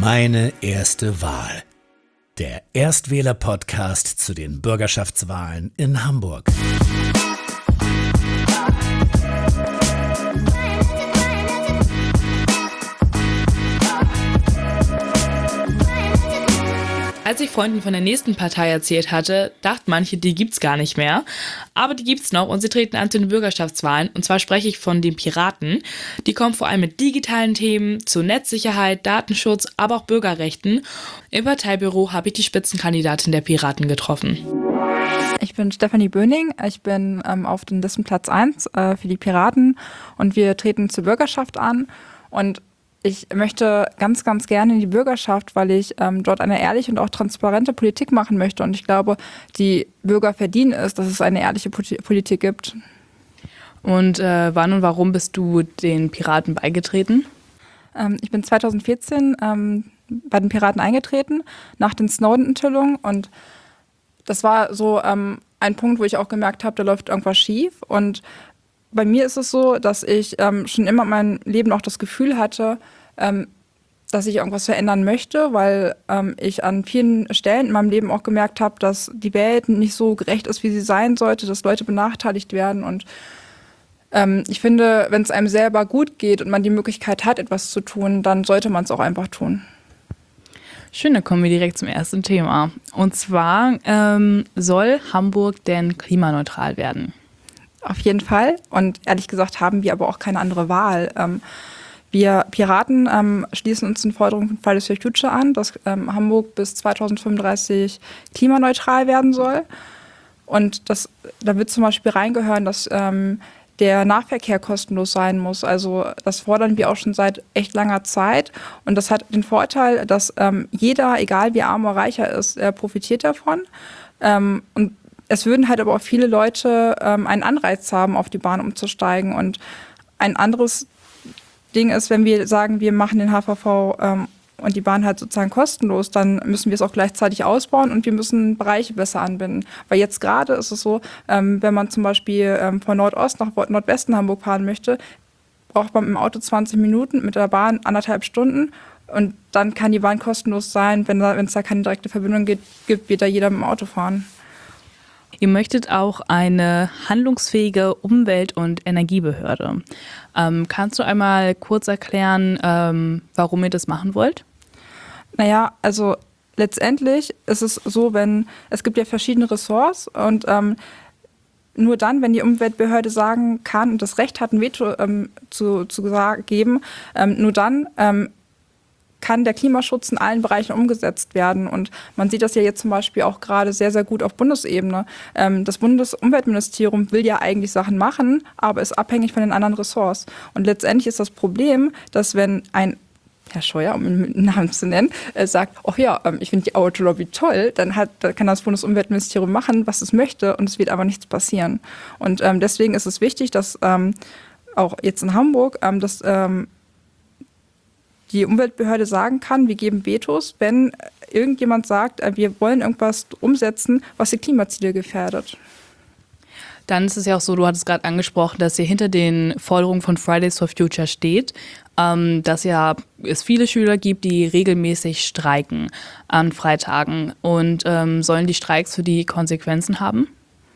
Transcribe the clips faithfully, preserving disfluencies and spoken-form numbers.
Meine erste Wahl. Der Erstwähler-Podcast zu den Bürgerschaftswahlen in Hamburg. Als ich Freunden von der nächsten Partei erzählt hatte, dachten manche, die gibt's gar nicht mehr. Aber die gibt's noch und sie treten an zu den Bürgerschaftswahlen. Und zwar spreche ich von den Piraten. Die kommen vor allem mit digitalen Themen zu Netzsicherheit, Datenschutz, aber auch Bürgerrechten. Im Parteibüro habe ich die Spitzenkandidatin der Piraten getroffen. Ich bin Stefanie Böning, ich bin ähm, auf dem Listenplatz eins äh, für die Piraten und wir treten zur Bürgerschaft an. Und ich möchte ganz, ganz gerne in die Bürgerschaft, weil ich ähm, dort eine ehrliche und auch transparente Politik machen möchte. Und ich glaube, die Bürger verdienen es, dass es eine ehrliche Politik gibt. Und äh, wann und warum bist du den Piraten beigetreten? Ähm, ich bin zwanzig vierzehn ähm, bei den Piraten eingetreten, nach den Snowden-Enthüllungen. Und das war so ähm, ein Punkt, wo ich auch gemerkt habe, da läuft irgendwas schief. Und bei mir ist es so, dass ich ähm, schon immer in meinem Leben auch das Gefühl hatte, ähm, dass ich irgendwas verändern möchte, weil ähm, ich an vielen Stellen in meinem Leben auch gemerkt habe, dass die Welt nicht so gerecht ist, wie sie sein sollte, dass Leute benachteiligt werden. Und ähm, ich finde, wenn es einem selber gut geht und man die Möglichkeit hat, etwas zu tun, dann sollte man es auch einfach tun. Schön, dann kommen wir direkt zum ersten Thema. Und zwar ähm, soll Hamburg denn klimaneutral werden? Auf jeden Fall. Und ehrlich gesagt haben wir aber auch keine andere Wahl. Ähm, wir Piraten ähm, schließen uns den Forderungen von Fridays for Future an, dass ähm, Hamburg bis zweitausendfünfunddreißig klimaneutral werden soll. Und das, da wird zum Beispiel reingehören, dass ähm, der Nahverkehr kostenlos sein muss. Also das fordern wir auch schon seit echt langer Zeit. Und das hat den Vorteil, dass ähm, jeder, egal wie arm oder reicher ist, er profitiert davon. Ähm, und Es würden halt aber auch viele Leute ähm, einen Anreiz haben, auf die Bahn umzusteigen. Und ein anderes Ding ist, wenn wir sagen, wir machen den H V V ähm, und die Bahn halt sozusagen kostenlos, dann müssen wir es auch gleichzeitig ausbauen und wir müssen Bereiche besser anbinden. Weil jetzt gerade ist es so, ähm, wenn man zum Beispiel ähm, von Nordost nach Nordwesten Hamburg fahren möchte, braucht man im Auto zwanzig Minuten, mit der Bahn anderthalb Stunden. Und dann kann die Bahn kostenlos sein. Wenn da, wenn es da keine direkte Verbindung gibt, gibt, wird da jeder mit dem Auto fahren. Ihr möchtet auch eine handlungsfähige Umwelt- und Energiebehörde. Ähm, kannst du einmal kurz erklären, ähm, warum ihr das machen wollt? Naja, also letztendlich ist es so, wenn es gibt ja verschiedene Ressorts und ähm, nur dann, wenn die Umweltbehörde sagen kann und das Recht hat, ein Veto ähm, zu, zu geben, ähm, nur dann ähm, kann der Klimaschutz in allen Bereichen umgesetzt werden. Und man sieht das ja jetzt zum Beispiel auch gerade sehr, sehr gut auf Bundesebene. Ähm, das Bundesumweltministerium will ja eigentlich Sachen machen, aber ist abhängig von den anderen Ressorts. Und letztendlich ist das Problem, dass wenn ein Herr Scheuer, um ihn mit Namen zu nennen, äh, sagt, ach ja, ähm, ich finde die Autolobby toll, dann, hat, dann kann das Bundesumweltministerium machen, was es möchte und es wird aber nichts passieren. Und ähm, deswegen ist es wichtig, dass ähm, auch jetzt in Hamburg, ähm, dass ähm, die Umweltbehörde sagen kann, wir geben Vetos, wenn irgendjemand sagt, wir wollen irgendwas umsetzen, was die Klimaziele gefährdet. Dann ist es ja auch so, du hattest gerade angesprochen, dass ihr hinter den Forderungen von Fridays for Future steht, ähm, dass ja es viele Schüler gibt, die regelmäßig streiken an Freitagen. Und ähm, sollen die Streiks für die Konsequenzen haben?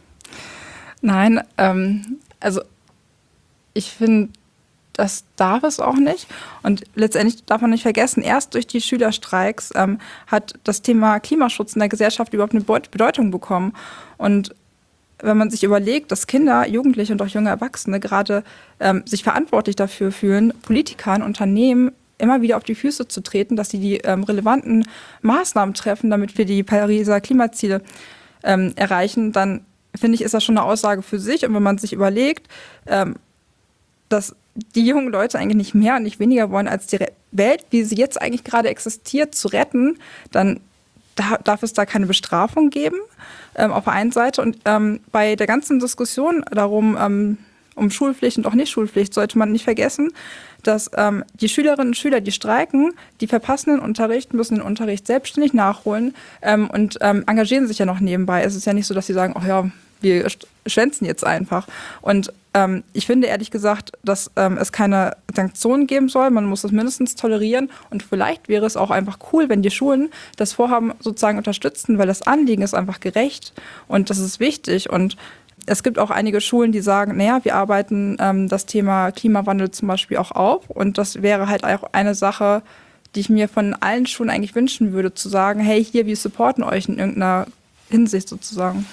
Nein, ähm, also ich finde, das darf es auch nicht. Und letztendlich darf man nicht vergessen, erst durch die Schülerstreiks ähm, hat das Thema Klimaschutz in der Gesellschaft überhaupt eine Bedeutung bekommen. Und wenn man sich überlegt, dass Kinder, Jugendliche und auch junge Erwachsene gerade ähm, sich verantwortlich dafür fühlen, Politikern, Unternehmen immer wieder auf die Füße zu treten, dass sie die ähm, relevanten Maßnahmen treffen, damit wir die Pariser Klimaziele ähm, erreichen, dann finde ich, ist das schon eine Aussage für sich. Und wenn man sich überlegt, ähm, dass die jungen Leute eigentlich nicht mehr und nicht weniger wollen, als die Welt, wie sie jetzt eigentlich gerade existiert, zu retten, dann da, darf es da keine Bestrafung geben, ähm, auf der einen Seite. Und ähm, bei der ganzen Diskussion darum, ähm, um Schulpflicht und auch Nicht-Schulpflicht, sollte man nicht vergessen, dass ähm, die Schülerinnen und Schüler, die streiken, die verpassen den Unterricht, müssen den Unterricht selbstständig nachholen ähm, und ähm, engagieren sich ja noch nebenbei. Es ist ja nicht so, dass sie sagen, ach ja, wir schwänzen jetzt einfach. Und ähm, ich finde ehrlich gesagt, dass ähm, es keine Sanktionen geben soll. Man muss das mindestens tolerieren. Und vielleicht wäre es auch einfach cool, wenn die Schulen das Vorhaben sozusagen unterstützen, weil das Anliegen ist einfach gerecht und das ist wichtig. Und es gibt auch einige Schulen, die sagen, naja, wir arbeiten ähm, das Thema Klimawandel zum Beispiel auch auf. Und das wäre halt auch eine Sache, die ich mir von allen Schulen eigentlich wünschen würde, zu sagen, hey, hier, wir supporten euch in irgendeiner Hinsicht sozusagen.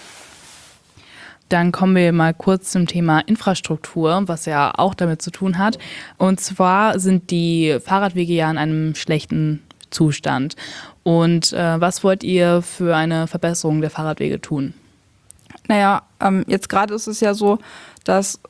Dann kommen wir mal kurz zum Thema Infrastruktur, was ja auch damit zu tun hat. Und zwar sind die Fahrradwege ja in einem schlechten Zustand. Und äh, was wollt ihr für eine Verbesserung der Fahrradwege tun? Naja, ähm, jetzt gerade ist es ja so, dass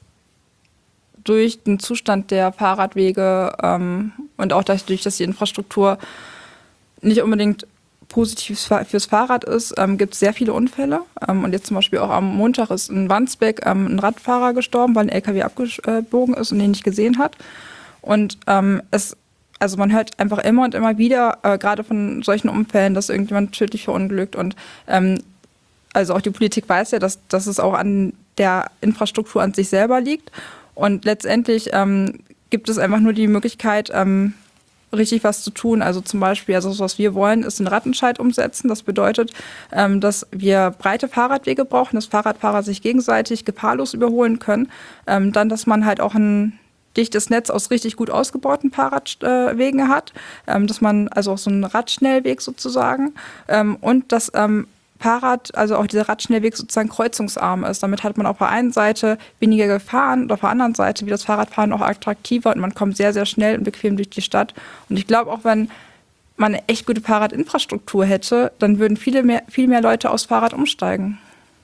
durch den Zustand der Fahrradwege ähm, und auch dadurch, dass die Infrastruktur nicht unbedingt positiv fürs Fahrrad ist, ähm, gibt es sehr viele Unfälle. Ähm, und jetzt zum Beispiel auch am Montag ist in Wandsbek ähm, ein Radfahrer gestorben, weil ein L K W abgebogen ist und ihn nicht gesehen hat. Und ähm, es, also man hört einfach immer und immer wieder, äh, gerade von solchen Unfällen, dass irgendjemand tödlich verunglückt. Und ähm, also auch die Politik weiß ja, dass, dass es auch an der Infrastruktur an sich selber liegt. Und letztendlich ähm, gibt es einfach nur die Möglichkeit, ähm, richtig was zu tun. Also zum Beispiel, also was wir wollen, ist den Radentscheid umsetzen. Das bedeutet, ähm, dass wir breite Fahrradwege brauchen, dass Fahrradfahrer sich gegenseitig gefahrlos überholen können. Ähm, dann, dass man halt auch ein dichtes Netz aus richtig gut ausgebauten Fahrradwegen äh, hat. Ähm, dass man also auch so einen Radschnellweg sozusagen. Ähm, und dass ähm, Fahrrad, also auch dieser Radschnellweg sozusagen kreuzungsarm ist. Damit hat man auf der einen Seite weniger Gefahren und auf der anderen Seite wird das Fahrradfahren auch attraktiver und man kommt sehr, sehr schnell und bequem durch die Stadt. Und ich glaube, auch wenn man eine echt gute Fahrradinfrastruktur hätte, dann würden viele mehr, viel mehr Leute aufs Fahrrad umsteigen.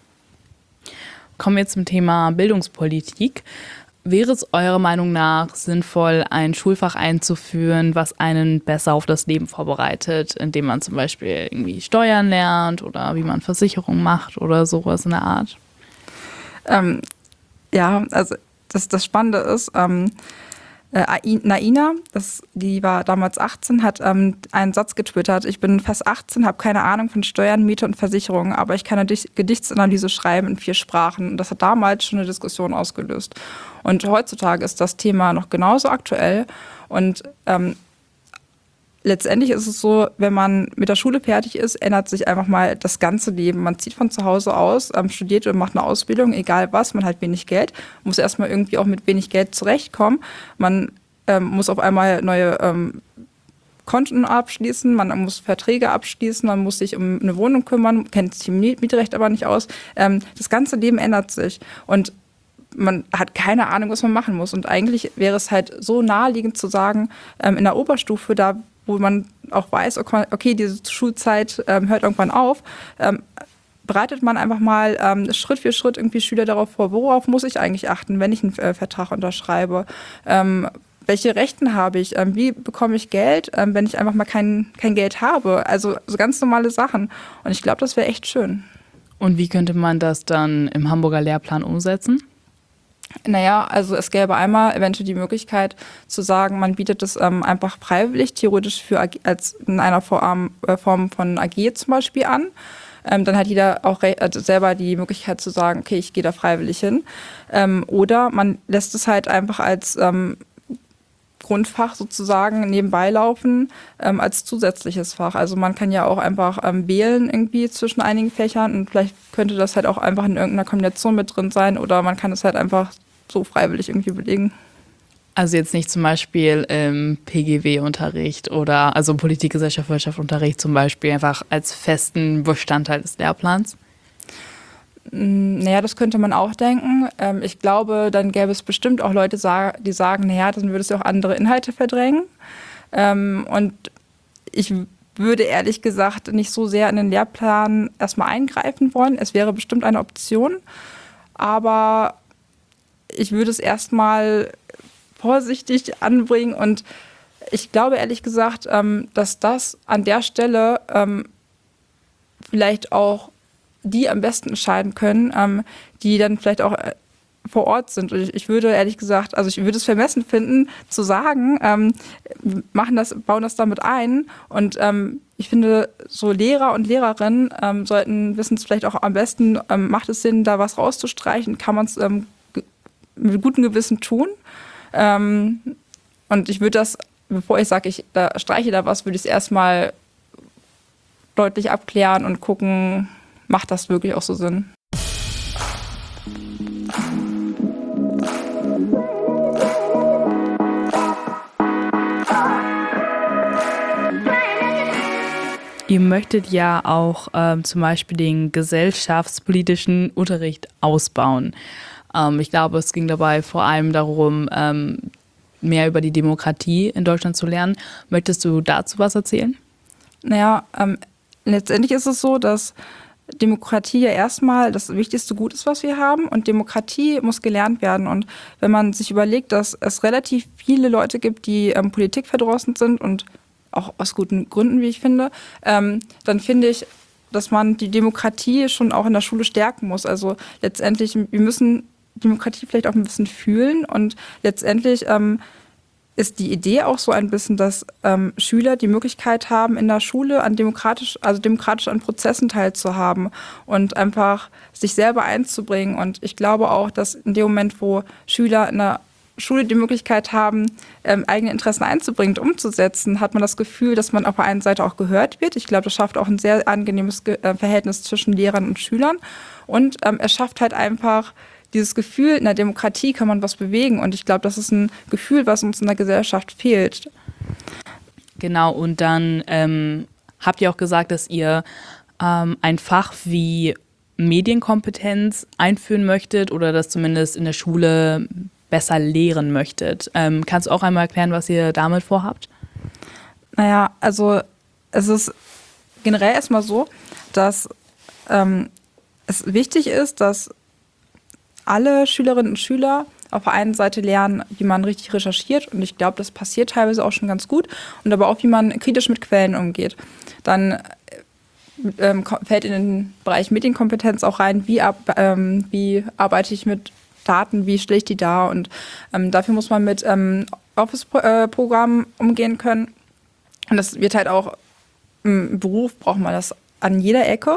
Kommen wir zum Thema Bildungspolitik. Wäre es eurer Meinung nach sinnvoll, ein Schulfach einzuführen, was einen besser auf das Leben vorbereitet, indem man zum Beispiel irgendwie Steuern lernt oder wie man Versicherungen macht oder sowas in der Art? Ähm, ja, also das, das Spannende ist, ähm, äh, Naina, das, die war damals achtzehn, hat ähm, einen Satz getwittert: Ich bin fast achtzehn, habe keine Ahnung von Steuern, Miete und Versicherungen, aber ich kann eine Gedichtsanalyse schreiben in vier Sprachen. Und das hat damals schon eine Diskussion ausgelöst. Und heutzutage ist das Thema noch genauso aktuell. Und ähm, letztendlich ist es so, wenn man mit der Schule fertig ist, ändert sich einfach mal das ganze Leben. Man zieht von zu Hause aus, ähm, studiert und macht eine Ausbildung, egal was, man hat wenig Geld, muss erstmal irgendwie auch mit wenig Geld zurechtkommen. Man ähm, muss auf einmal neue ähm, Konten abschließen, man muss Verträge abschließen, man muss sich um eine Wohnung kümmern, kennt sich im Mietrecht aber nicht aus. Ähm, das ganze Leben ändert sich und man hat keine Ahnung, was man machen muss. Und eigentlich wäre es halt so naheliegend zu sagen, ähm, in der Oberstufe, da wo man auch weiß, okay, diese Schulzeit ähm, hört irgendwann auf, ähm, bereitet man einfach mal ähm, Schritt für Schritt irgendwie Schüler darauf vor, worauf muss ich eigentlich achten, wenn ich einen äh, Vertrag unterschreibe, ähm, welche Rechten habe ich, ähm, wie bekomme ich Geld, ähm, wenn ich einfach mal kein, kein Geld habe, also so ganz normale Sachen. Und ich glaube, das wäre echt schön. Und wie könnte man das dann im Hamburger Lehrplan umsetzen? Naja, also es gäbe einmal eventuell die Möglichkeit zu sagen, man bietet es ähm, einfach freiwillig, theoretisch für A G, als in einer Form, äh, Form von A G zum Beispiel an. Ähm, dann hat jeder auch re- also selber die Möglichkeit zu sagen, okay, ich gehe da freiwillig hin. Ähm, oder man lässt es halt einfach als ähm, Grundfach sozusagen nebenbei laufen, ähm, als zusätzliches Fach. Also man kann ja auch einfach ähm, wählen irgendwie zwischen einigen Fächern und vielleicht könnte das halt auch einfach in irgendeiner Kombination mit drin sein oder man kann es halt einfach so freiwillig irgendwie belegen. Also jetzt nicht zum Beispiel im P G W-Unterricht oder also Politik, Gesellschaft, Wirtschaft-Unterricht zum Beispiel einfach als festen Bestandteil des Lehrplans? Naja, das könnte man auch denken. Ähm, ich glaube, dann gäbe es bestimmt auch Leute, die sagen, naja, dann würde es ja auch andere Inhalte verdrängen. Ähm, und ich würde ehrlich gesagt nicht so sehr in den Lehrplan erstmal eingreifen wollen. Es wäre bestimmt eine Option, aber ich würde es erstmal vorsichtig anbringen und ich glaube ehrlich gesagt, ähm, dass das an der Stelle ähm, vielleicht auch die am besten entscheiden können, ähm, die dann vielleicht auch vor Ort sind. Und ich, ich würde ehrlich gesagt, also ich würde es vermessen finden, zu sagen, ähm, machen das, bauen das damit ein. Und ähm, ich finde, so Lehrer und Lehrerinnen ähm, sollten wissen es vielleicht auch am besten, ähm, macht es Sinn, da was rauszustreichen, kann man es ähm, ge- mit gutem Gewissen tun. Ähm, und ich würde das, bevor ich sage, ich da streiche da was, würde ich es erstmal deutlich abklären und gucken, macht das wirklich auch so Sinn. Ihr möchtet ja auch ähm, zum Beispiel den gesellschaftspolitischen Unterricht ausbauen. Ähm, ich glaube, es ging dabei vor allem darum, ähm, mehr über die Demokratie in Deutschland zu lernen. Möchtest du dazu was erzählen? Naja, ähm, letztendlich ist es so, dass Demokratie ja erstmal das wichtigste Gut ist, was wir haben. Und Demokratie muss gelernt werden. Und wenn man sich überlegt, dass es relativ viele Leute gibt, die ähm, Politik verdrossen sind und auch aus guten Gründen, wie ich finde, ähm, dann finde ich, dass man die Demokratie schon auch in der Schule stärken muss. Also letztendlich, wir müssen Demokratie vielleicht auch ein bisschen fühlen und letztendlich ähm, ist die Idee auch so ein bisschen, dass ähm, Schüler die Möglichkeit haben, in der Schule an demokratisch, also demokratisch an Prozessen teilzuhaben und einfach sich selber einzubringen. Und ich glaube auch, dass in dem Moment, wo Schüler in der Schule die Möglichkeit haben, ähm, eigene Interessen einzubringen und umzusetzen, hat man das Gefühl, dass man auf der einen Seite auch gehört wird. Ich glaube, das schafft auch ein sehr angenehmes Ge- äh, Verhältnis zwischen Lehrern und Schülern. Und ähm, es schafft halt einfach dieses Gefühl, in der Demokratie kann man was bewegen. Und ich glaube, das ist ein Gefühl, was uns in der Gesellschaft fehlt. Genau, und dann ähm, habt ihr auch gesagt, dass ihr ähm, ein Fach wie Medienkompetenz einführen möchtet oder das zumindest in der Schule besser lehren möchtet. Ähm, kannst du auch einmal erklären, was ihr damit vorhabt? Naja, also es ist generell erstmal so, dass ähm, es wichtig ist, dass alle Schülerinnen und Schüler auf der einen Seite lernen, wie man richtig recherchiert. Und ich glaube, das passiert teilweise auch schon ganz gut. Und aber auch, wie man kritisch mit Quellen umgeht. Dann ähm, fällt in den Bereich Medienkompetenz auch rein, wie, ab, ähm, wie arbeite ich mit Daten, wie stelle ich die dar. Und ähm, dafür muss man mit ähm, Office-Programmen umgehen können. Und das wird halt auch im Beruf, braucht man das an jeder Ecke.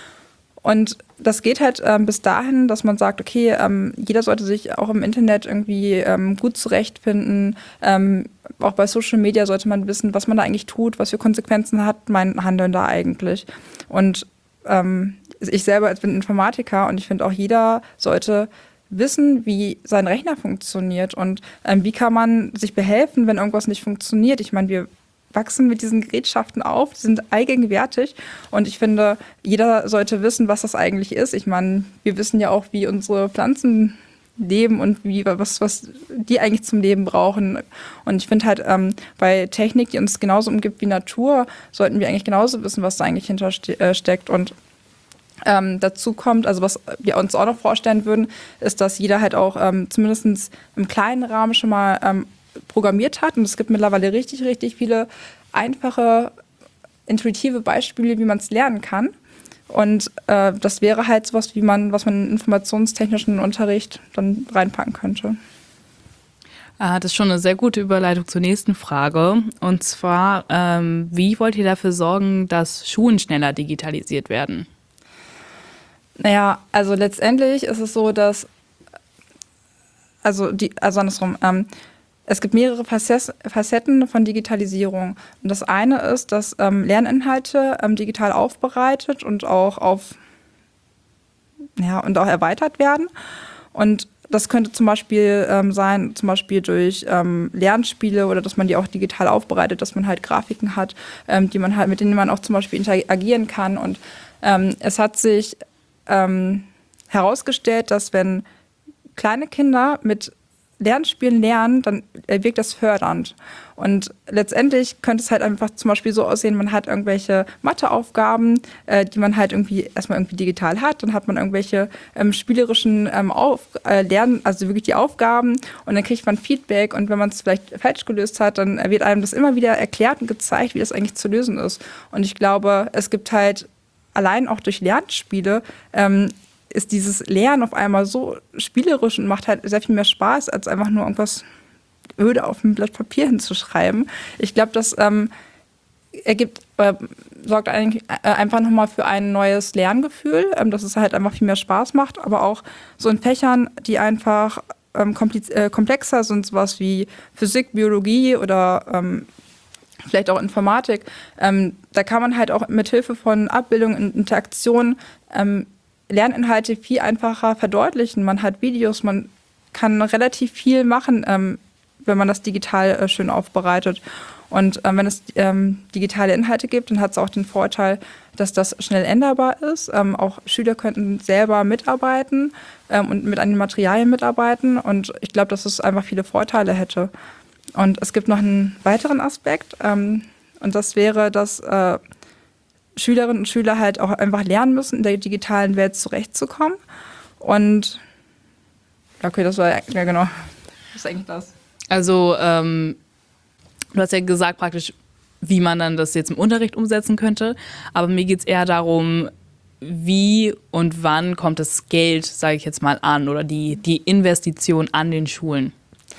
Und das geht halt ähm, bis dahin, dass man sagt, okay, ähm, jeder sollte sich auch im Internet irgendwie ähm, gut zurechtfinden. Ähm, auch bei Social Media sollte man wissen, was man da eigentlich tut, was für Konsequenzen hat mein Handeln da eigentlich. Und ähm, ich selber bin Informatiker und ich finde auch, jeder sollte wissen, wie sein Rechner funktioniert und ähm, wie kann man sich behelfen, wenn irgendwas nicht funktioniert. Ich meine, wir wachsen mit diesen Gerätschaften auf, die sind allgegenwärtig und ich finde, jeder sollte wissen, was das eigentlich ist. Ich meine, wir wissen ja auch, wie unsere Pflanzen leben und wie was, was die eigentlich zum Leben brauchen. Und ich finde halt, ähm, bei Technik, die uns genauso umgibt wie Natur, sollten wir eigentlich genauso wissen, was da eigentlich hintersteckt. Und Ähm, dazu kommt, also was wir uns auch noch vorstellen würden, ist, dass jeder halt auch ähm, zumindest im kleinen Rahmen schon mal ähm, programmiert hat. Und es gibt mittlerweile richtig, richtig viele einfache, intuitive Beispiele, wie man es lernen kann. Und äh, das wäre halt sowas, wie man, was man in informationstechnischen Unterricht dann reinpacken könnte. Ah, das ist schon eine sehr gute Überleitung zur nächsten Frage. Und zwar, ähm, wie wollt ihr dafür sorgen, dass Schulen schneller digitalisiert werden? Naja, also letztendlich ist es so, dass, also, die, also andersrum, ähm, es gibt mehrere Facetten von Digitalisierung. Und das eine ist, dass ähm, Lerninhalte ähm, digital aufbereitet und auch auf, ja, und auch erweitert werden. Und das könnte zum Beispiel ähm, sein, zum Beispiel durch ähm, Lernspiele oder dass man die auch digital aufbereitet, dass man halt Grafiken hat, ähm, die man halt, mit denen man auch zum Beispiel interagieren kann. Und ähm, es hat sich Ähm, herausgestellt, dass wenn kleine Kinder mit Lernspielen lernen, dann wirkt das fördernd. Und letztendlich könnte es halt einfach zum Beispiel so aussehen, man hat irgendwelche Matheaufgaben, äh, die man halt irgendwie erstmal irgendwie digital hat, dann hat man irgendwelche ähm, spielerischen ähm, Auf, äh, Lernen, also wirklich die Aufgaben und dann kriegt man Feedback und wenn man es vielleicht falsch gelöst hat, dann wird einem das immer wieder erklärt und gezeigt, wie das eigentlich zu lösen ist. Und ich glaube, es gibt halt allein auch durch Lernspiele ähm, ist dieses Lernen auf einmal so spielerisch und macht halt sehr viel mehr Spaß, als einfach nur irgendwas öde auf ein Blatt Papier hinzuschreiben. Ich glaube, das ähm, ergibt, äh, sorgt eigentlich äh, einfach nochmal für ein neues Lerngefühl, ähm, dass es halt einfach viel mehr Spaß macht, aber auch so in Fächern, die einfach ähm, kompliz- äh, komplexer sind, sowas wie Physik, Biologie oder ähm, vielleicht auch Informatik, ähm, da kann man halt auch mit Hilfe von Abbildungen und Interaktionen ähm, Lerninhalte viel einfacher verdeutlichen. Man hat Videos, man kann relativ viel machen, ähm, wenn man das digital äh, schön aufbereitet. Und ähm, wenn es ähm, digitale Inhalte gibt, dann hat es auch den Vorteil, dass das schnell änderbar ist. Ähm, auch Schüler könnten selber mitarbeiten ähm, und mit an den Materialien mitarbeiten. Und ich glaube, dass es einfach viele Vorteile hätte. Und es gibt noch einen weiteren Aspekt. Ähm, und das wäre, dass äh, Schülerinnen und Schüler halt auch einfach lernen müssen, in der digitalen Welt zurechtzukommen. Und okay, das war ja genau. Das ist eigentlich das. Also, ähm, du hast ja gesagt praktisch, wie man dann das jetzt im Unterricht umsetzen könnte. Aber mir geht es eher darum, wie und wann kommt das Geld, sage ich jetzt mal, an oder die, die Investition an den Schulen?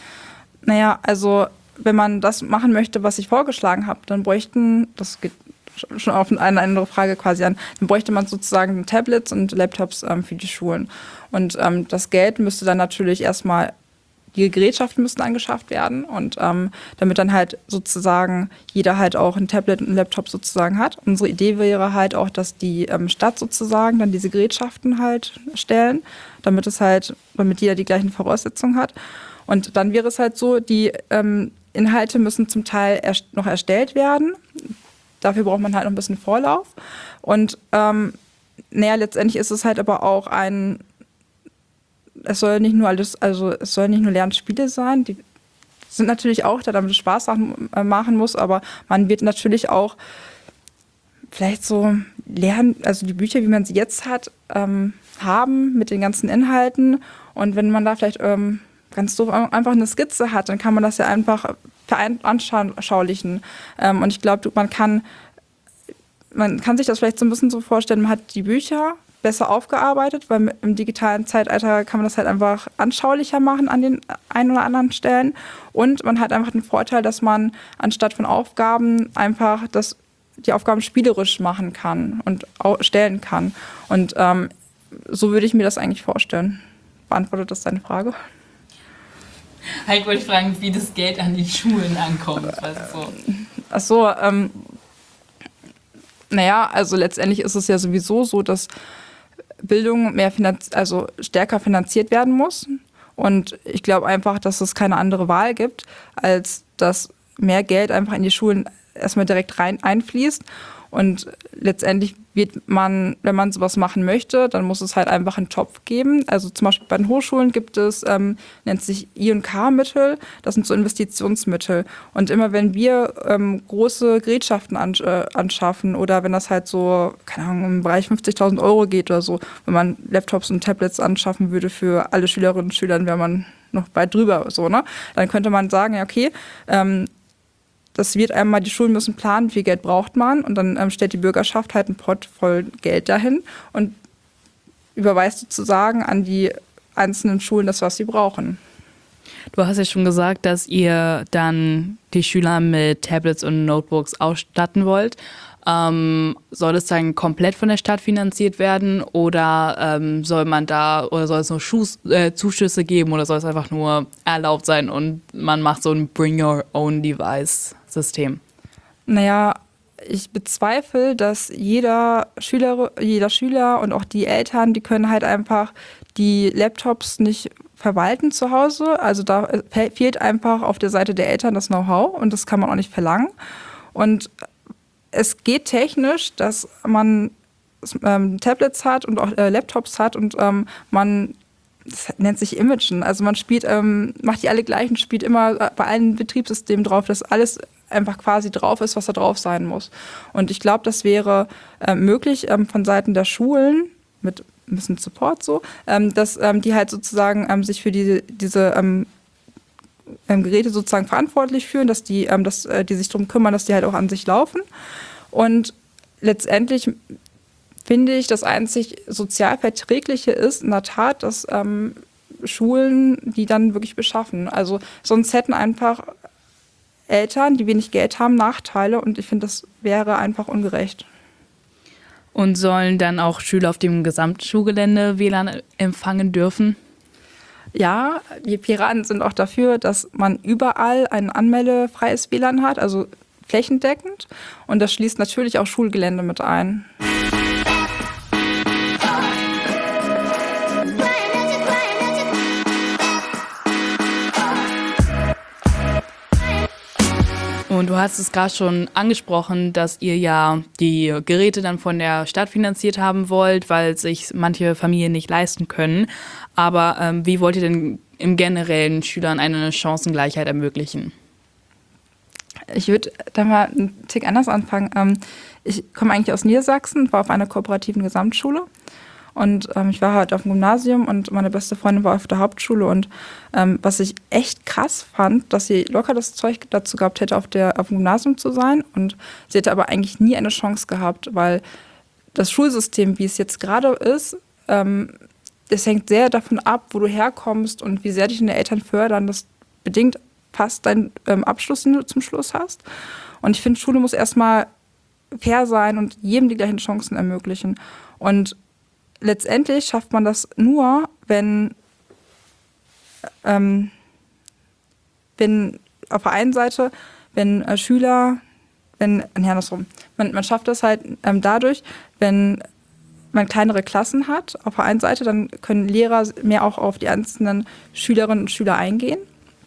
Naja, also wenn man das machen möchte, was ich vorgeschlagen habe, dann bräuchten, das geht schon auf eine andere Frage quasi an, dann bräuchte man sozusagen Tablets und Laptops ähm, für die Schulen. Und ähm, das Geld müsste dann natürlich erstmal, die Gerätschaften müssten angeschafft werden und ähm, damit dann halt sozusagen jeder halt auch ein Tablet und ein Laptop sozusagen hat. Unsere Idee wäre halt auch, dass die ähm, Stadt sozusagen dann diese Gerätschaften halt stellen, damit es halt, damit jeder die gleichen Voraussetzungen hat. Und dann wäre es halt so, die ähm, Inhalte müssen zum Teil erst noch erstellt werden. Dafür braucht man halt noch ein bisschen Vorlauf. Und ähm, naja, letztendlich ist es halt aber auch ein, es soll nicht nur alles, also es soll nicht nur Lernspiele sein, die sind natürlich auch da, damit es Spaß machen muss, aber man wird natürlich auch vielleicht so lernen, also die Bücher, wie man sie jetzt hat, ähm, haben mit den ganzen Inhalten. Und wenn man da vielleicht ähm, ganz doof einfach eine Skizze hat, dann kann man das ja einfach veranschaulichen. Ähm, und ich glaube, man kann, man kann sich das vielleicht so ein bisschen so vorstellen, man hat die Bücher besser aufgearbeitet, weil im digitalen Zeitalter kann man das halt einfach anschaulicher machen an den ein oder anderen Stellen. Und man hat einfach den Vorteil, dass man anstatt von Aufgaben einfach das, die Aufgaben spielerisch machen kann und stellen kann. Und ähm, so würde ich mir das eigentlich vorstellen. Beantwortet das deine Frage? Ich wollte fragen, wie das Geld an die Schulen ankommt. Also. Ach so, ähm, naja, also letztendlich ist es ja sowieso so, dass Bildung mehr finanz- also stärker finanziert werden muss. Und ich glaube einfach, dass es keine andere Wahl gibt, als dass mehr Geld einfach in die Schulen erstmal direkt rein einfließt. Und letztendlich wird man, wenn man sowas machen möchte, dann muss es halt einfach einen Topf geben. Also zum Beispiel bei den Hochschulen gibt es, ähm, nennt sich I und K-Mittel, das sind so Investitionsmittel. Und immer wenn wir ähm, große Gerätschaften an, äh, anschaffen oder wenn das halt so, keine Ahnung, im Bereich fünfzigtausend Euro geht oder so, wenn man Laptops und Tablets anschaffen würde für alle Schülerinnen und Schüler, dann wäre man noch weit drüber, so, ne? Dann könnte man sagen, ja okay, ähm, das wird einmal, die Schulen müssen planen, wie viel Geld braucht man und dann ähm, stellt die Bürgerschaft halt einen Pott voll Geld dahin und überweist sozusagen an die einzelnen Schulen das, was sie brauchen. Du hast ja schon gesagt, dass ihr dann die Schüler mit Tablets und Notebooks ausstatten wollt. Ähm, soll es dann komplett von der Stadt finanziert werden oder ähm, soll man da oder soll es nur Schuss, äh, Zuschüsse geben oder soll es einfach nur erlaubt sein und man macht so ein Bring-Your-Own-Device-System? Naja, ich bezweifle, dass jeder Schüler, jeder Schüler und auch die Eltern, die können halt einfach die Laptops nicht verwalten zu Hause. Also da fehlt einfach auf der Seite der Eltern das Know-how und das kann man auch nicht verlangen. Und es geht technisch, dass man ähm, Tablets hat und auch äh, Laptops hat und ähm, man, das nennt sich Imagen, also man spielt, ähm, macht die alle gleich und spielt immer bei allen Betriebssystemen drauf, dass alles einfach quasi drauf ist, was da drauf sein muss. Und ich glaube, das wäre äh, möglich ähm, von Seiten der Schulen mit ein bisschen Support so, ähm, dass ähm, die halt sozusagen ähm, sich für diese, diese ähm, ähm, Geräte sozusagen verantwortlich fühlen, dass die, ähm, dass, äh, die sich darum kümmern, dass die halt auch an sich laufen. Und letztendlich finde ich, das einzig sozial Verträgliche ist in der Tat, dass ähm, Schulen die dann wirklich beschaffen. Also sonst hätten einfach Eltern, die wenig Geld haben, Nachteile und ich finde, das wäre einfach ungerecht. Und sollen dann auch Schüler auf dem Gesamtschulgelände W L A N empfangen dürfen? Ja, wir Piraten sind auch dafür, dass man überall ein anmeldefreies W L A N hat, also flächendeckend. Und das schließt natürlich auch Schulgelände mit ein. Und du hast es gerade schon angesprochen, dass ihr ja die Geräte dann von der Stadt finanziert haben wollt, weil sich manche Familien nicht leisten können. Aber ähm, wie wollt ihr denn im Generellen Schülern eine Chancengleichheit ermöglichen? Ich würde da mal einen Tick anders anfangen. Ähm, ich komme eigentlich aus Niedersachsen, war auf einer kooperativen Gesamtschule. Und ähm, ich war halt auf dem Gymnasium und meine beste Freundin war auf der Hauptschule. Und ähm, was ich echt krass fand, dass sie locker das Zeug dazu gehabt hätte, auf, der, auf dem Gymnasium zu sein. Und sie hätte aber eigentlich nie eine Chance gehabt, weil das Schulsystem, wie es jetzt gerade ist, ähm, das hängt sehr davon ab, wo du herkommst und wie sehr dich deine Eltern fördern. Das bedingt fast deinen ähm, Abschluss, den du zum Schluss hast. Und ich finde, Schule muss erstmal fair sein und jedem die gleichen Chancen ermöglichen. Und letztendlich schafft man das nur, wenn, ähm, wenn auf der einen Seite, wenn äh, Schüler, wenn, ja, andersrum, man, man schafft das halt ähm, dadurch, wenn man kleinere Klassen hat, auf der einen Seite, dann können Lehrer mehr auch auf die einzelnen Schülerinnen und Schüler eingehen.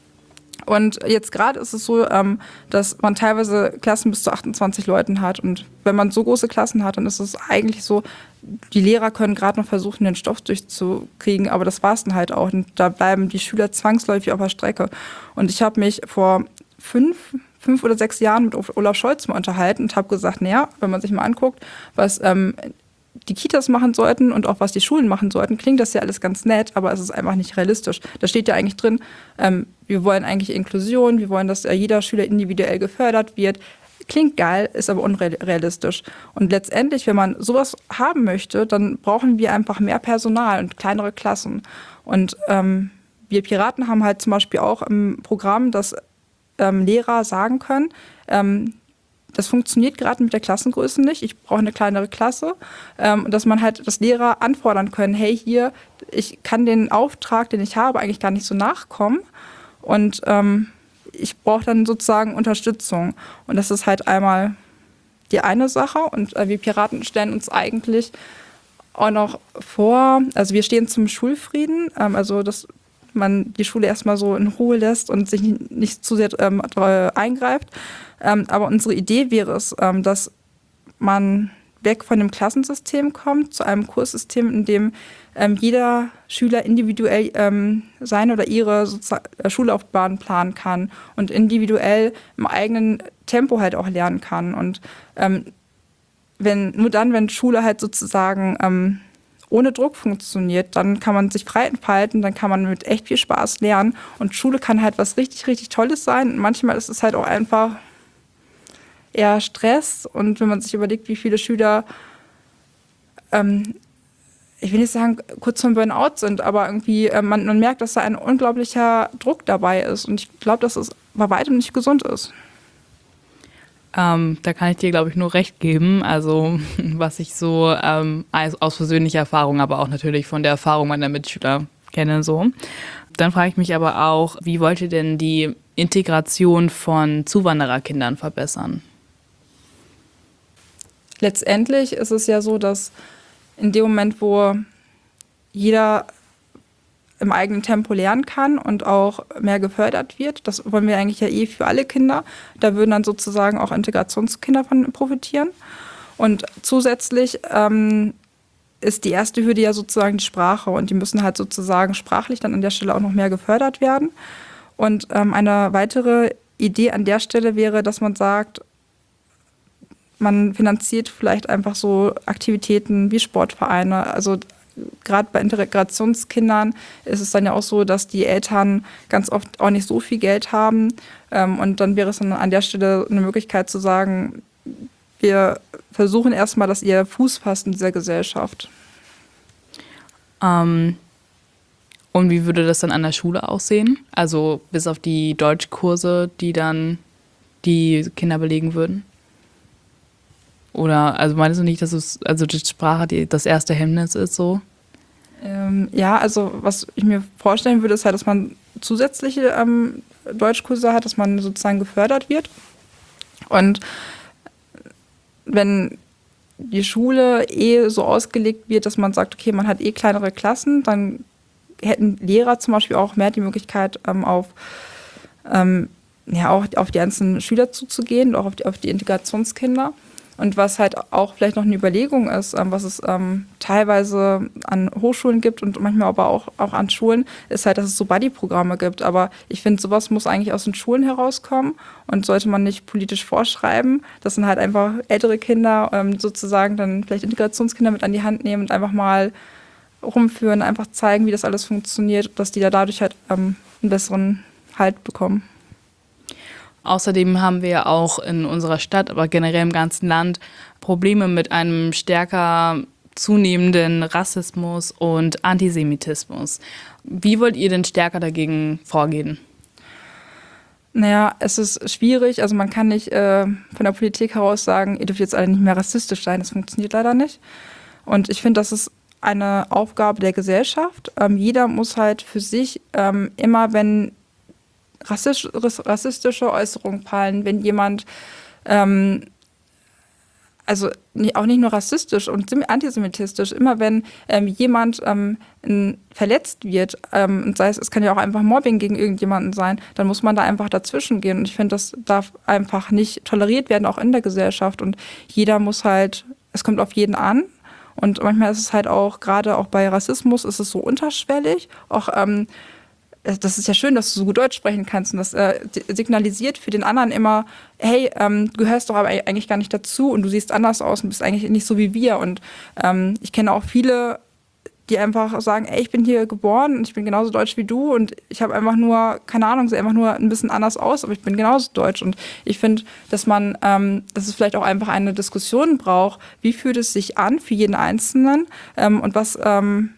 Und jetzt gerade ist es so, ähm, dass man teilweise Klassen bis zu achtundzwanzig Leuten hat. Und wenn man so große Klassen hat, dann ist es eigentlich so, die Lehrer können gerade noch versuchen, den Stoff durchzukriegen, aber das war es dann halt auch. Und da bleiben die Schüler zwangsläufig auf der Strecke. Und ich habe mich vor fünf, fünf oder sechs Jahren mit Olaf Scholz mal unterhalten und habe gesagt, naja, wenn man sich mal anguckt, was ähm, die Kitas machen sollten und auch was die Schulen machen sollten, klingt das ja alles ganz nett, aber es ist einfach nicht realistisch. Da steht ja eigentlich drin, ähm, wir wollen eigentlich Inklusion, wir wollen, dass äh, jeder Schüler individuell gefördert wird. Klingt geil, ist aber unrealistisch. Und letztendlich, wenn man sowas haben möchte, dann brauchen wir einfach mehr Personal und kleinere Klassen. Und ähm, wir Piraten haben halt zum Beispiel auch im Programm, dass ähm, Lehrer sagen können, ähm, das funktioniert gerade mit der Klassengröße nicht. Ich brauche eine kleinere Klasse. Ähm, dass man halt, dass Lehrer anfordern können, hey, hier, ich kann den Auftrag, den ich habe, eigentlich gar nicht so nachkommen. Und ähm, ich brauche dann sozusagen Unterstützung. Und das ist halt einmal die eine Sache. Und äh, wir Piraten stellen uns eigentlich auch noch vor, also wir stehen zum Schulfrieden, ähm, also dass man die Schule erstmal so in Ruhe lässt und sich nicht, nicht zu sehr ähm, eingreift. Ähm, aber unsere Idee wäre es, ähm, dass man weg von dem Klassensystem kommt zu einem Kurssystem, in dem ähm, jeder Schüler individuell ähm, seine oder ihre Sozi- Schullaufbahn planen kann und individuell im eigenen Tempo halt auch lernen kann. Und ähm, wenn, nur dann, wenn Schule halt sozusagen ähm, ohne Druck funktioniert, dann kann man sich frei entfalten, dann kann man mit echt viel Spaß lernen. Und Schule kann halt was richtig, richtig Tolles sein. Und manchmal ist es halt auch einfach eher Stress. Und wenn man sich überlegt, wie viele Schüler, ähm, ich will nicht sagen, kurz vorm Burnout sind, aber irgendwie äh, man, man merkt, dass da ein unglaublicher Druck dabei ist. Und ich glaube, dass es bei weitem nicht gesund ist. Ähm, da kann ich dir, glaube ich, nur recht geben. Also was ich so ähm, aus persönlicher Erfahrung, aber auch natürlich von der Erfahrung meiner Mitschüler kenne. So. Dann frage ich mich aber auch, wie wollt ihr denn die Integration von Zuwandererkindern verbessern? Letztendlich ist es ja so, dass in dem Moment, wo jeder im eigenen Tempo lernen kann und auch mehr gefördert wird, das wollen wir eigentlich ja eh für alle Kinder, da würden dann sozusagen auch Integrationskinder von profitieren. Und zusätzlich ähm, ist die erste Hürde ja sozusagen die Sprache und die müssen halt sozusagen sprachlich dann an der Stelle auch noch mehr gefördert werden. Und ähm, eine weitere Idee an der Stelle wäre, dass man sagt, man finanziert vielleicht einfach so Aktivitäten wie Sportvereine. Also gerade bei Integrationskindern ist es dann ja auch so, dass die Eltern ganz oft auch nicht so viel Geld haben. Und dann wäre es dann an der Stelle eine Möglichkeit zu sagen, wir versuchen erstmal, dass ihr Fuß fasst in dieser Gesellschaft. Ähm, und wie würde das dann an der Schule aussehen? Also bis auf die Deutschkurse, die dann die Kinder belegen würden? Oder, also meinst du nicht, dass es, also die Sprache die, das erste Hemmnis ist so? Ähm, ja, also was ich mir vorstellen würde, ist halt, dass man zusätzliche ähm, Deutschkurse hat, dass man sozusagen gefördert wird. Und wenn die Schule eh so ausgelegt wird, dass man sagt, okay, man hat eh kleinere Klassen, dann hätten Lehrer zum Beispiel auch mehr die Möglichkeit, ähm, auf, ähm, ja, auch auf die einzelnen Schüler zuzugehen, auch auf die, auf die Integrationskinder. Und was halt auch vielleicht noch eine Überlegung ist, ähm, was es ähm, teilweise an Hochschulen gibt und manchmal aber auch, auch an Schulen, ist halt, dass es so Buddy-Programme gibt. Aber ich finde, sowas muss eigentlich aus den Schulen herauskommen und sollte man nicht politisch vorschreiben. Das sind halt einfach ältere Kinder, ähm, sozusagen dann vielleicht Integrationskinder mit an die Hand nehmen und einfach mal rumführen, einfach zeigen, wie das alles funktioniert, dass die da dadurch halt ähm, einen besseren Halt bekommen. Außerdem haben wir ja auch in unserer Stadt, aber generell im ganzen Land Probleme mit einem stärker zunehmenden Rassismus und Antisemitismus. Wie wollt ihr denn stärker dagegen vorgehen? Naja, es ist schwierig. Also man kann nicht äh, von der Politik heraus sagen, ihr dürft jetzt alle nicht mehr rassistisch sein. Das funktioniert leider nicht. Und ich finde, das ist eine Aufgabe der Gesellschaft. Ähm, jeder muss halt für sich ähm, immer, wenn Rassisch, rassistische Äußerungen fallen, wenn jemand, ähm, also nicht, auch nicht nur rassistisch und antisemitistisch, immer wenn ähm, jemand ähm, verletzt wird, ähm, und sei es, es kann ja auch einfach Mobbing gegen irgendjemanden sein, dann muss man da einfach dazwischen gehen. Und ich finde, das darf einfach nicht toleriert werden, auch in der Gesellschaft. Und jeder muss halt, es kommt auf jeden an. Und manchmal ist es halt auch, gerade auch bei Rassismus, ist es so unterschwellig, auch ähm, das ist ja schön, dass du so gut Deutsch sprechen kannst und das äh, signalisiert für den anderen immer, hey, ähm, du gehörst doch aber eigentlich gar nicht dazu und du siehst anders aus und bist eigentlich nicht so wie wir. Und ähm, ich kenne auch viele, die einfach sagen, ey, ich bin hier geboren und ich bin genauso deutsch wie du und ich habe einfach nur, keine Ahnung, sehe einfach nur ein bisschen anders aus, aber ich bin genauso deutsch. Und ich finde, dass man, ähm, dass es vielleicht auch einfach eine Diskussion braucht, wie fühlt es sich an für jeden Einzelnen ähm, und was ähm,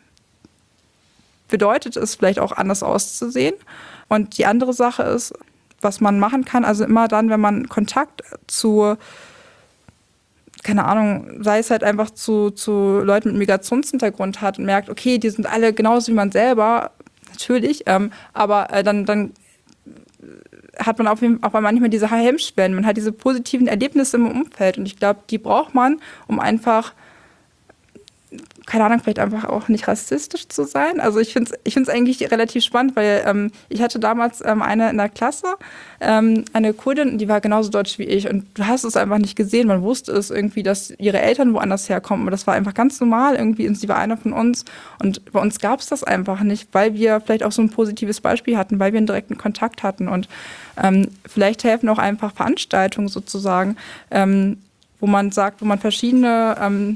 bedeutet es vielleicht auch anders auszusehen. Und die andere Sache ist, was man machen kann, also immer dann, wenn man Kontakt zu, keine Ahnung, sei es halt einfach zu, zu Leuten mit Migrationshintergrund hat und merkt, okay, die sind alle genauso wie man selber, natürlich, ähm, aber äh, dann, dann hat man auf jeden Fall auch manchmal diese Hemmschwellen, man hat diese positiven Erlebnisse im Umfeld und ich glaube, die braucht man, um einfach, keine Ahnung, vielleicht einfach auch nicht rassistisch zu sein. Also ich finde es ich find's eigentlich relativ spannend, weil ähm, ich hatte damals ähm, eine in der Klasse, ähm, eine Kurdin, die war genauso deutsch wie ich und du hast es einfach nicht gesehen. Man wusste es irgendwie, dass ihre Eltern woanders herkommen, aber das war einfach ganz normal irgendwie und sie war einer von uns und bei uns gab es das einfach nicht, weil wir vielleicht auch so ein positives Beispiel hatten, weil wir einen direkten Kontakt hatten und ähm, vielleicht helfen auch einfach Veranstaltungen sozusagen, ähm, wo man sagt, wo man verschiedene ähm,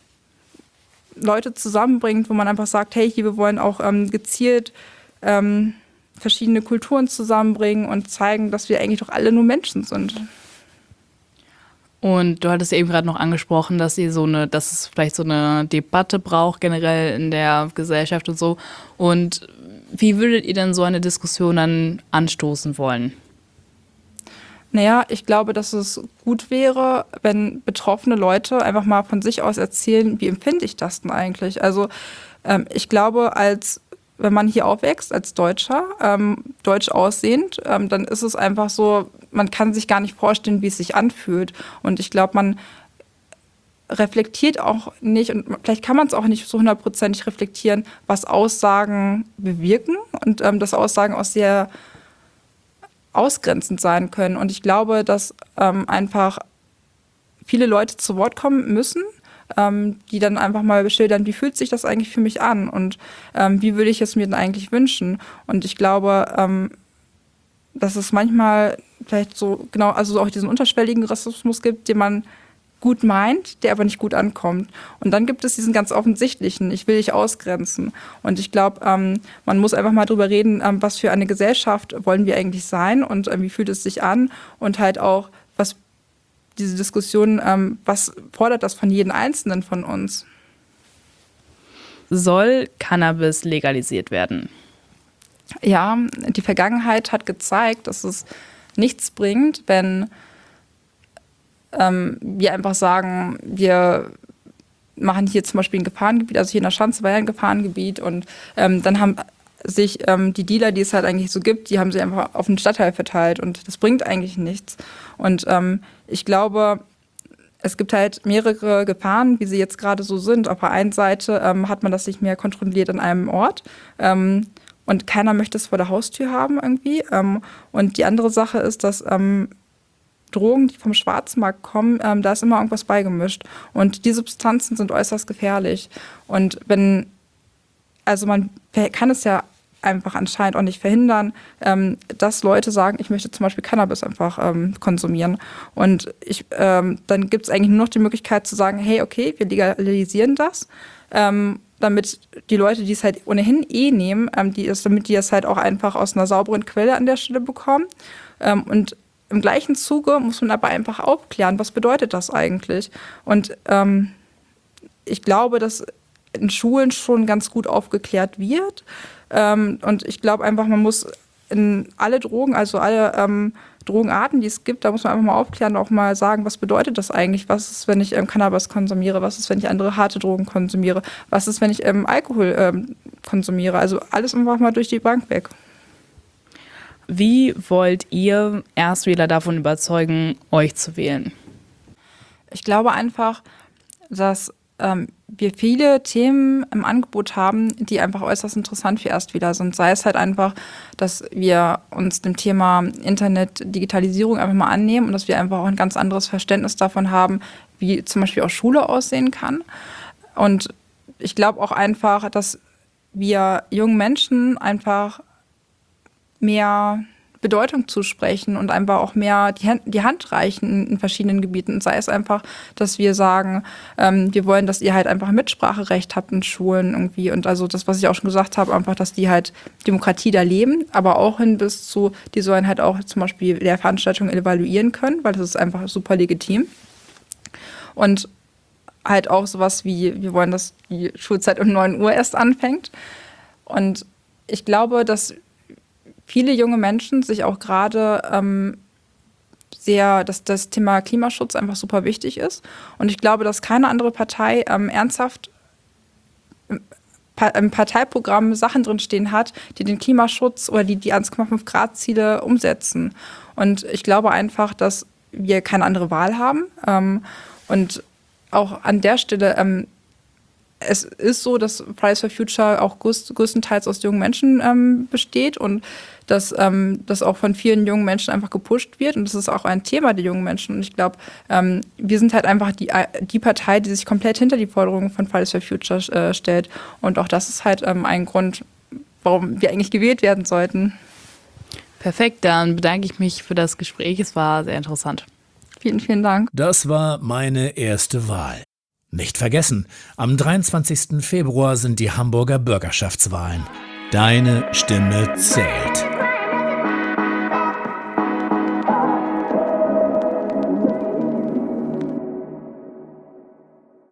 Leute zusammenbringt, wo man einfach sagt, hey, hier, wir wollen auch ähm, gezielt ähm, verschiedene Kulturen zusammenbringen und zeigen, dass wir eigentlich doch alle nur Menschen sind. Und du hattest eben gerade noch angesprochen, dass ihr so eine, dass es vielleicht so eine Debatte braucht, generell in der Gesellschaft und so. Und wie würdet ihr denn so eine Diskussion dann anstoßen wollen? Naja, ich glaube, dass es gut wäre, wenn betroffene Leute einfach mal von sich aus erzählen, wie empfinde ich das denn eigentlich? Also ähm, ich glaube, als wenn man hier aufwächst als Deutscher, ähm, deutsch aussehend, ähm, dann ist es einfach so, man kann sich gar nicht vorstellen, wie es sich anfühlt. Und ich glaube, man reflektiert auch nicht, und vielleicht kann man es auch nicht so hundertprozentig reflektieren, was Aussagen bewirken und ähm, dass Aussagen auch sehr ausgrenzend sein können. Und ich glaube, dass ähm, einfach viele Leute zu Wort kommen müssen, ähm, die dann einfach mal beschildern, wie fühlt sich das eigentlich für mich an und ähm, wie würde ich es mir denn eigentlich wünschen. Und ich glaube, ähm, dass es manchmal vielleicht so, genau, also auch diesen unterschwelligen Rassismus gibt, den man gut meint, der aber nicht gut ankommt. Und dann gibt es diesen ganz offensichtlichen, ich will dich ausgrenzen. Und ich glaube, ähm, man muss einfach mal drüber reden, ähm, was für eine Gesellschaft wollen wir eigentlich sein und ähm, wie fühlt es sich an und halt auch, was diese Diskussion, ähm, was fordert das von jedem Einzelnen von uns? Soll Cannabis legalisiert werden? Ja, die Vergangenheit hat gezeigt, dass es nichts bringt, wenn ähm, wir einfach sagen, wir machen hier zum Beispiel ein Gefahrengebiet, also hier in der Schanze war ja ein Gefahrengebiet und ähm, dann haben sich ähm, die Dealer, die es halt eigentlich so gibt, die haben sie einfach auf den Stadtteil verteilt und das bringt eigentlich nichts. Und ähm, ich glaube, es gibt halt mehrere Gefahren, wie sie jetzt gerade so sind. Auf der einen Seite ähm, hat man das nicht mehr kontrolliert an einem Ort ähm, und keiner möchte es vor der Haustür haben irgendwie. Ähm, und die andere Sache ist, dass ähm, Drogen, die vom Schwarzmarkt kommen, ähm, da ist immer irgendwas beigemischt. Und die Substanzen sind äußerst gefährlich. Und wenn, also man kann es ja einfach anscheinend auch nicht verhindern, ähm, dass Leute sagen, ich möchte zum Beispiel Cannabis einfach ähm, konsumieren. Und ich, ähm, dann gibt es eigentlich nur noch die Möglichkeit zu sagen, hey, okay, wir legalisieren das, ähm, damit die Leute, die es halt ohnehin eh nehmen, ähm, die es, damit die es halt auch einfach aus einer sauberen Quelle an der Stelle bekommen. Ähm, und im gleichen Zuge muss man aber einfach aufklären, was bedeutet das eigentlich? Und ähm, ich glaube, dass in Schulen schon ganz gut aufgeklärt wird. Ähm, und ich glaube einfach, man muss in alle Drogen, also alle ähm, Drogenarten, die es gibt, da muss man einfach mal aufklären und auch mal sagen, was bedeutet das eigentlich? Was ist, wenn ich ähm, Cannabis konsumiere? Was ist, wenn ich andere harte Drogen konsumiere? Was ist, wenn ich ähm, Alkohol ähm, konsumiere? Also alles einfach mal durch die Bank weg. Wie wollt ihr Erstwähler davon überzeugen, euch zu wählen? Ich glaube einfach, dass ähm, wir viele Themen im Angebot haben, die einfach äußerst interessant für Erstwähler sind. Sei es halt einfach, dass wir uns dem Thema Internet, Digitalisierung einfach mal annehmen und dass wir einfach auch ein ganz anderes Verständnis davon haben, wie zum Beispiel auch Schule aussehen kann. Und ich glaube auch einfach, dass wir jungen Menschen einfach mehr Bedeutung zusprechen und einfach auch mehr die Hand, die Hand reichen in verschiedenen Gebieten. Und sei es einfach, dass wir sagen, ähm, wir wollen, dass ihr halt einfach Mitspracherecht habt in Schulen irgendwie. Und also das, was ich auch schon gesagt habe, einfach, dass die halt Demokratie da leben, aber auch hin bis zu, die sollen halt auch zum Beispiel Lehrveranstaltungen evaluieren können, weil das ist einfach super legitim. Und halt auch sowas wie, wir wollen, dass die Schulzeit um neun Uhr erst anfängt. Und ich glaube, dass viele junge Menschen sich auch gerade ähm, sehr, dass das Thema Klimaschutz einfach super wichtig ist. Und ich glaube, dass keine andere Partei ähm, ernsthaft im, im Parteiprogramm Sachen drinstehen hat, die den Klimaschutz oder die die eins Komma fünf Grad Ziele umsetzen. Und ich glaube einfach, dass wir keine andere Wahl haben. Ähm, und auch an der Stelle, ähm, es ist so, dass Fridays for Future auch größtenteils aus jungen Menschen ähm, besteht und dass ähm, das auch von vielen jungen Menschen einfach gepusht wird. Und das ist auch ein Thema der jungen Menschen. Und ich glaube, ähm, wir sind halt einfach die, die Partei, die sich komplett hinter die Forderungen von Fridays for Future äh, stellt. Und auch das ist halt ähm, ein Grund, warum wir eigentlich gewählt werden sollten. Perfekt, dann bedanke ich mich für das Gespräch. Es war sehr interessant. Vielen, vielen Dank. Das war meine erste Wahl. Nicht vergessen, am dreiundzwanzigsten Februar sind die Hamburger Bürgerschaftswahlen. Deine Stimme zählt.